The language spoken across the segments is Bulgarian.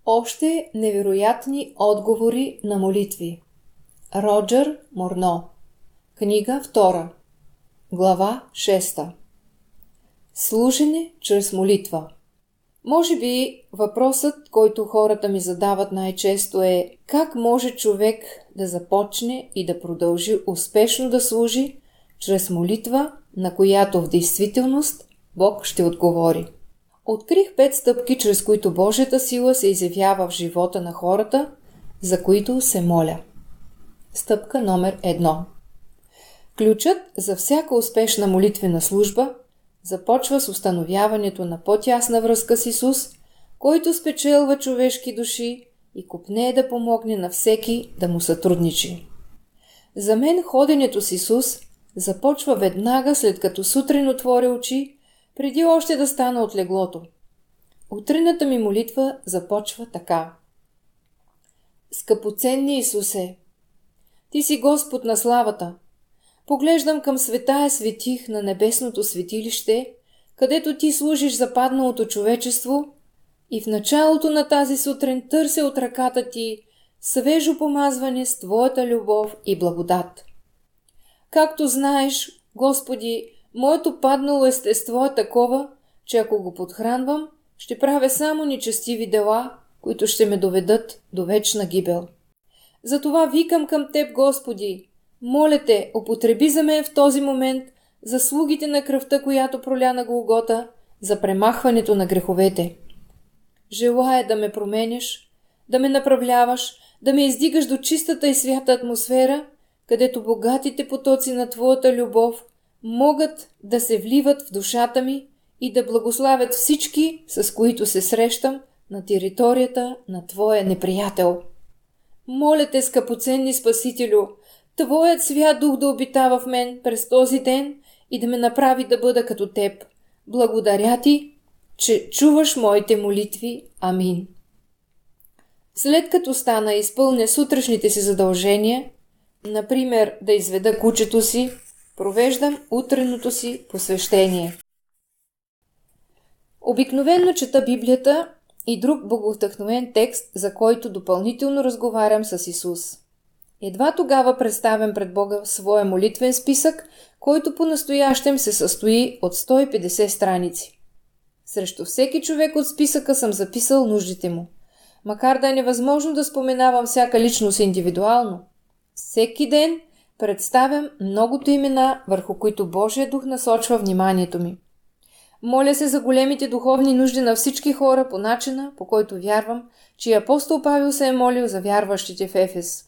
Още невероятни отговори на молитви. Роджер Морно. Книга 2. Глава 6. Служене чрез молитва. Може би въпросът, който хората ми задават най-често е: как може човек да започне и да продължи успешно да служи чрез молитва, на която в действителност Бог ще отговори? Открих 5 стъпки, чрез които Божията сила се изявява в живота на хората, за които се моля. Стъпка номер 1. Ключът за всяка успешна молитвена служба започва с установяването на по-тясна връзка с Исус, който спечелва човешки души и копнее да помогне на всеки да му сътрудничи. За мен ходенето с Исус започва веднага след като сутрин отворя очи, преди още да стана от леглото. Утринната ми молитва започва така: Скъпоценни Исусе, Ти си Господ на славата. Поглеждам към светая светих на небесното светилище, където Ти служиш западналото човечество, и в началото на тази сутрин търся от ръката Ти свежо помазване с Твоята любов и благодат. Както знаеш, Господи, моето паднало естество е такова, че ако го подхранвам, ще правя само нечестиви дела, които ще ме доведат до вечна гибел. Затова викам към Теб, Господи, моля Те, употреби за мен в този момент заслугите на кръвта, която проля на Голгота, за премахването на греховете. Желая да ме променяш, да ме направляваш, да ме издигаш до чистата и свята атмосфера, където богатите потоци на Твоята любов могат да се вливат в душата ми и да благославят всички, с които се срещам на територията на Твоя неприятел. Моля Те, скъпоценни Спасителю, Твоят свят дух да обитава в мен през този ден и да ме направи да бъда като Теб. Благодаря Ти, че чуваш моите молитви. Амин. След като стана и изпълня сутрешните си задължения, например да изведа кучето си, провеждам утреното си посвещение. Обикновено чета Библията и друг боговдъхновен текст, за който допълнително разговарям с Исус. Едва тогава представям пред Бога своя молитвен списък, който по-настоящем се състои от 150 страници. Срещу всеки човек от списъка съм записал нуждите му. Макар да е невъзможно да споменавам всяка личност индивидуално, всеки ден представям многото имена, върху които Божия дух насочва вниманието ми. Моля се за големите духовни нужди на всички хора по начина, по който вярвам, че и апостол Павел се е молил за вярващите в Ефес.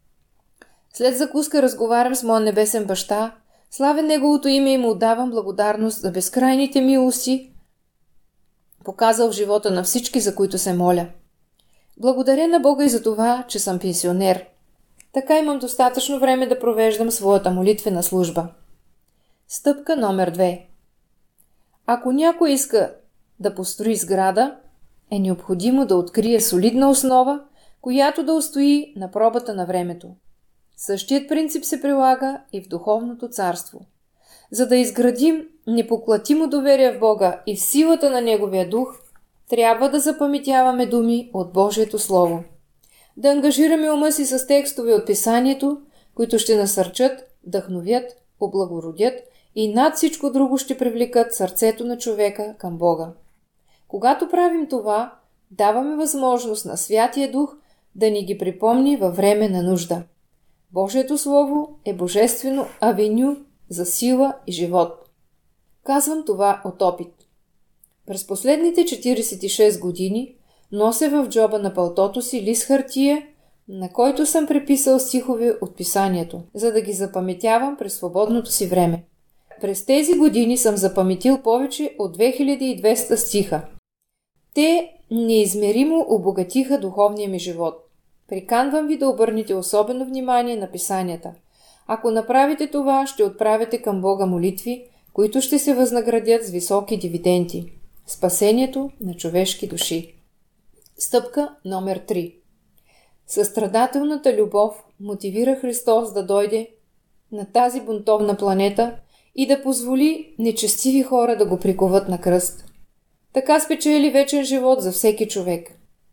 След закуска разговарям с моя небесен баща, славя Неговото име и му отдавам благодарност за безкрайните милости, показал в живота на всички, за които се моля. Благодаря на Бога и за това, че съм пенсионер. Така имам достатъчно време да провеждам своята молитвена служба. Стъпка номер 2. Ако някой иска да построи сграда, е необходимо да открие солидна основа, която да устои на пробата на времето. Същият принцип се прилага и в духовното царство. За да изградим непоклатимо доверие в Бога и в силата на Неговия дух, трябва да запаметяваме думи от Божието Слово. Да ангажираме ума си с текстове от Писанието, които ще насърчат, вдъхновят, облагородят и над всичко друго ще привлекат сърцето на човека към Бога. Когато правим това, даваме възможност на Святия Дух да ни ги припомни във време на нужда. Божието Слово е божествено авеню за сила и живот. Казвам това от опит. През последните 46 години нося в джоба на палтото си лист хартия, на който съм преписал стихове от Писанието, за да ги запаметявам през свободното си време. През тези години съм запаметил повече от 2200 стиха. Те неизмеримо обогатиха духовния ми живот. Приканвам ви да обърнете особено внимание на Писанията. Ако направите това, ще отправите към Бога молитви, които ще се възнаградят с високи дивиденти. Спасението на човешки души. Стъпка номер 3. Състрадателната любов мотивира Христос да дойде на тази бунтовна планета и да позволи нечестиви хора да го приковат на кръст. Така спечели вечен живот за всеки човек.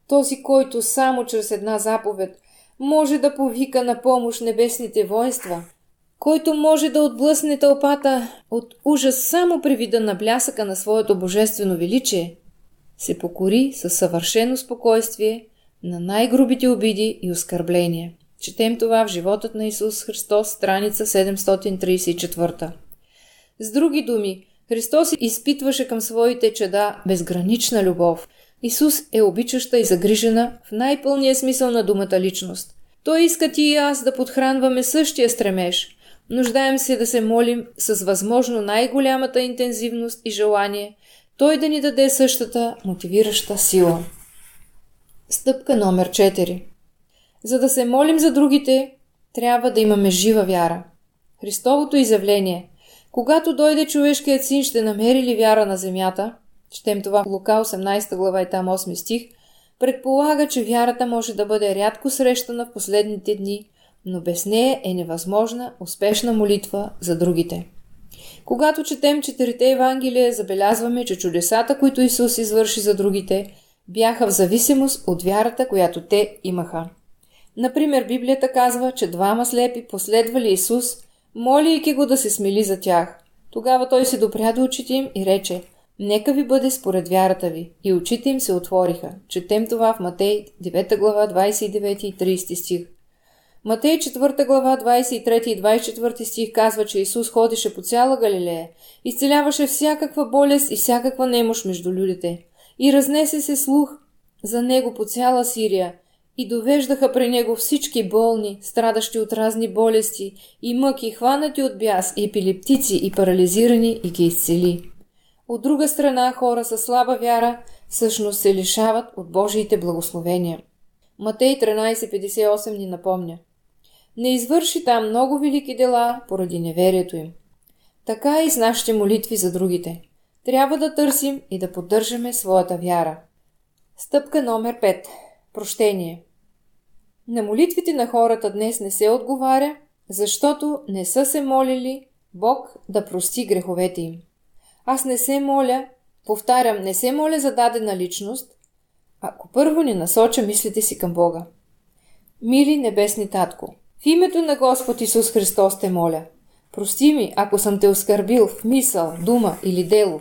Този, който само чрез една заповед може да повика на помощ небесните воинства, който може да отблъсне тълпата от ужас само при вида на блясъка на своето божествено величие, се покори със съвършено спокойствие на най-грубите обиди и оскърбления. Четем това в Животът на Исус Христос, страница 734. С други думи, Христос изпитваше към своите чада безгранична любов. Исус е обичаща и загрижена в най-пълния смисъл на думата личност. Той иска ти и аз да подхранваме същия стремеж. Нуждаем се да се молим с възможно най-голямата интензивност и желание Той да ни даде същата мотивираща сила. Стъпка номер 4. За да се молим за другите, трябва да имаме жива вяра. Христовото изявление: когато дойде човешкият син, ще намери ли вяра на земята? Четем това в Лука 18 глава и там 8 стих. Предполага, че вярата може да бъде рядко срещана в последните дни, но без нея е невъзможна успешна молитва за другите. Когато четем 4 Евангелия, забелязваме, че чудесата, които Исус извърши за другите, бяха в зависимост от вярата, която те имаха. Например, Библията казва, че 2 слепи последвали Исус, молейки го да се смили за тях. Тогава той се допря до очите им и рече: нека ви бъде според вярата ви. И очите им се отвориха. Четем това в Матей 9 глава 29 и 30 стих. Матей 4 глава 23 и 24 стих казва, че Исус ходеше по цяла Галилея, изцеляваше всякаква болест и всякаква немощ между людите. И разнесе се слух за него по цяла Сирия, и довеждаха при него всички болни, страдащи от разни болести и мъки, хванати от бяс, епилептици и парализирани, и ги изцели. От друга страна, хора със слаба вяра всъщност се лишават от Божиите благословения. Матей 13:58 ни напомня: не извърши там много велики дела поради неверието им. Така и с нашите молитви за другите. Трябва да търсим и да поддържаме своята вяра. Стъпка номер 5. Прощение. На молитвите на хората днес не се отговаря, защото не са се молили Бог да прости греховете им. Аз не се моля, повтарям, не се моля за дадена личност, ако първо не насоча мислите си към Бога. Мили небесни Татко, в името на Господ Исус Христос те моля, прости ми, ако съм те оскърбил в мисъл, дума или дело.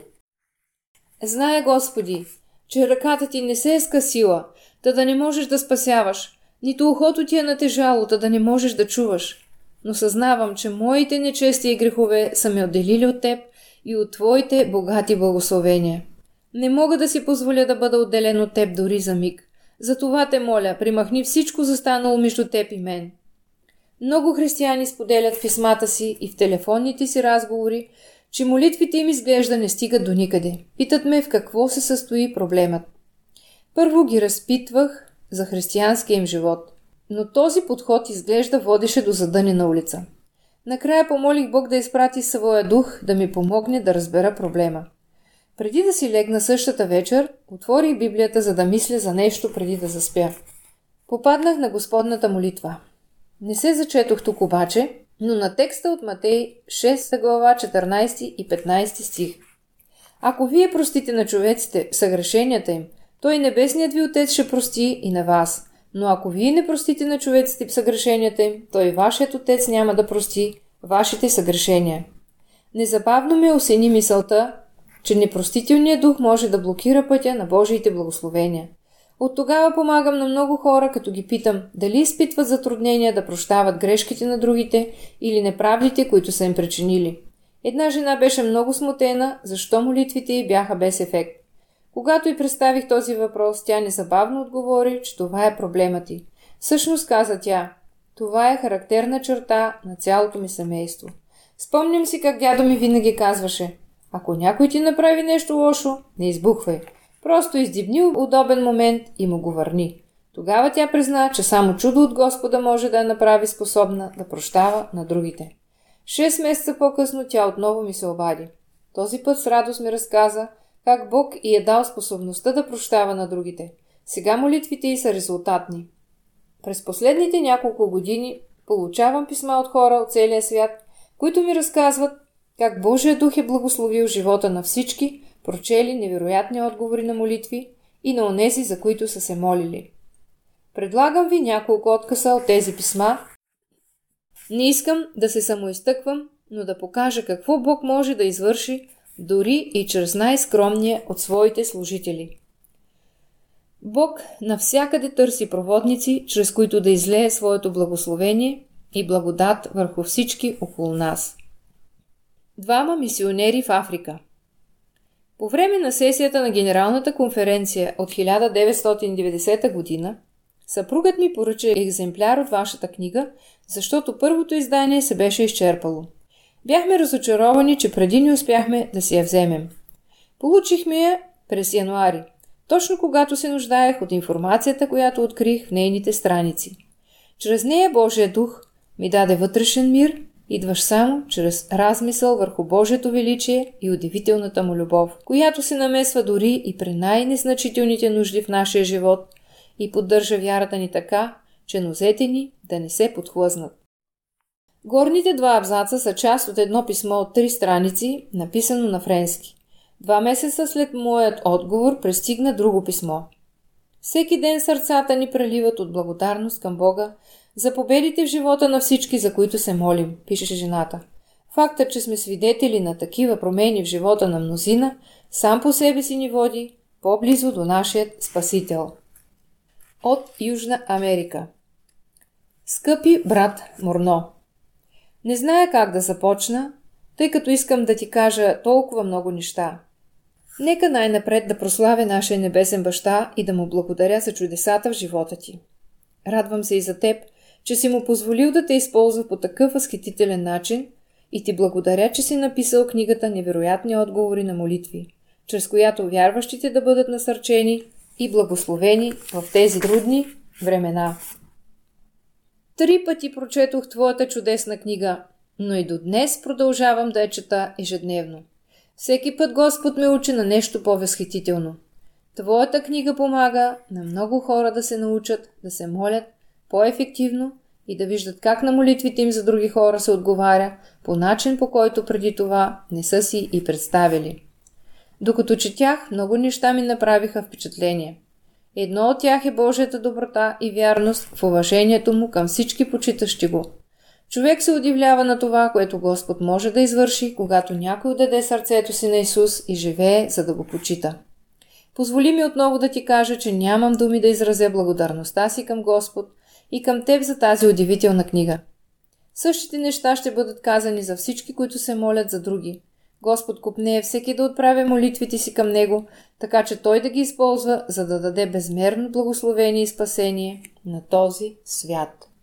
Зная, Господи, че ръката ти не се е скъсила, та да не можеш да спасяваш, нито ухото ти е натежало, та да не можеш да чуваш. Но съзнавам, че моите нечести и грехове са ме отделили от теб и от твоите богати благословения. Не мога да си позволя да бъда отделен от теб дори за миг. Затова те моля, примахни всичко застанало между теб и мен. Много християни споделят в писмата си и в телефонните си разговори, че молитвите им изглежда не стигат до никъде. Питат ме в какво се състои проблемът. Първо ги разпитвах за християнския им живот, но този подход изглежда водеше до задънена улица. Накрая помолих Бог да изпрати своя дух да ми помогне да разбера проблема. Преди да си легна същата вечер, отворих Библията, за да мисля за нещо преди да заспя. Попаднах на Господната молитва. Не се зачетох тук обаче, но на текста от Матей 6 глава 14 и 15 стих. Ако вие простите на човеците съгрешенията им, той небесният ви Отец ще прости и на вас. Но ако вие не простите на човеците съгрешенията им, той вашият Отец няма да прости вашите съгрешения. Незабавно ме осени мисълта, че непростителният дух може да блокира пътя на Божиите благословения. От тогава помагам на много хора, като ги питам дали изпитват затруднения да прощават грешките на другите или неправдите, които са им причинили. Една жена беше много смутена, защо молитвите й бяха без ефект. Когато й представих този въпрос, тя незабавно отговори, че това е проблемът й. Всъщност, каза тя, това е характерна черта на цялото ми семейство. Спомням си как дядо ми винаги казваше: ако някой ти направи нещо лошо, не избухвай. Просто издибни удобен момент и му го върни. Тогава тя призна, че само чудо от Господа може да я направи способна да прощава на другите. 6 месеца по-късно тя отново ми се обади. Този път с радост ми разказа как Бог й е дал способността да прощава на другите. Сега молитвите й са резултатни. През последните няколко години получавам писма от хора от целия свят, които ми разказват как Божия дух е благословил живота на всички, прочели невероятни отговори на молитви и на онези, за които са се молили. Предлагам ви няколко откъса от тези писма. Не искам да се самоизтъквам, но да покажа какво Бог може да извърши дори и чрез най-скромния от своите служители. Бог навсякъде търси проводници, чрез които да излее своето благословение и благодат върху всички около нас. 2 мисионери в Африка. По време на сесията на Генералната конференция от 1990 година, съпругът ми поръча екземпляр от вашата книга, защото първото издание се беше изчерпало. Бяхме разочаровани, че преди не успяхме да си я вземем. Получихме я през януари, точно когато се нуждаех от информацията, която открих в нейните страници. Чрез нея Божия дух ми даде вътрешен мир, идващ само чрез размисъл върху Божието величие и удивителната му любов, която се намесва дори и при най-незначителните нужди в нашия живот и поддържа вярата ни така, че нозете ни да не се подхлъзнат. Горните 2 абзаца са част от едно писмо от 3 страници, написано на френски. 2 месеца след моят отговор пристигна друго писмо. Всеки ден сърцата ни преливат от благодарност към Бога за победите в живота на всички, за които се молим, пише жената. Фактът, че сме свидетели на такива промени в живота на мнозина, сам по себе си ни води по-близо до нашият Спасител. От Южна Америка. Скъпи брат Морно, не зная как да започна, тъй като искам да ти кажа толкова много неща. Нека най-напред да прославя нашия небесен баща и да му благодаря за чудесата в живота ти. Радвам се и за теб, че си му позволил да те използва по такъв възхитителен начин и ти благодаря, че си написал книгата "Невероятни отговори на молитви", чрез която вярващите да бъдат насърчени и благословени в тези трудни времена. 3 пъти прочетох твоята чудесна книга, но и до днес продължавам да я чета ежедневно. Всеки път Господ ме учи на нещо по-възхитително. Твоята книга помага на много хора да се научат, да се молят по-ефективно и да виждат как на молитвите им за други хора се отговаря по начин, по който преди това не са си и представили. Докато четях, много неща ми направиха впечатление. Едно от тях е Божията доброта и вярност в уважението му към всички почитащи го. Човек се удивлява на това, което Господ може да извърши, когато някой отдаде сърцето си на Исус и живее, за да го почита. Позволи ми отново да ти кажа, че нямам думи да изразя благодарността си към Господ и към теб за тази удивителна книга. Същите неща ще бъдат казани за всички, които се молят за други. Господ копнее всеки да отправя молитвите си към Него, така че Той да ги използва, за да даде безмерно благословение и спасение на този свят.